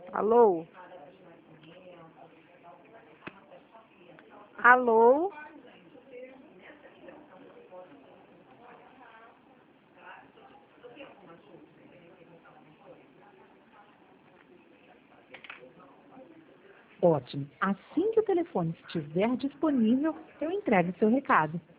Alô? Alô? Ótimo. Assim que o telefone estiver disponível, eu entrego o seu recado.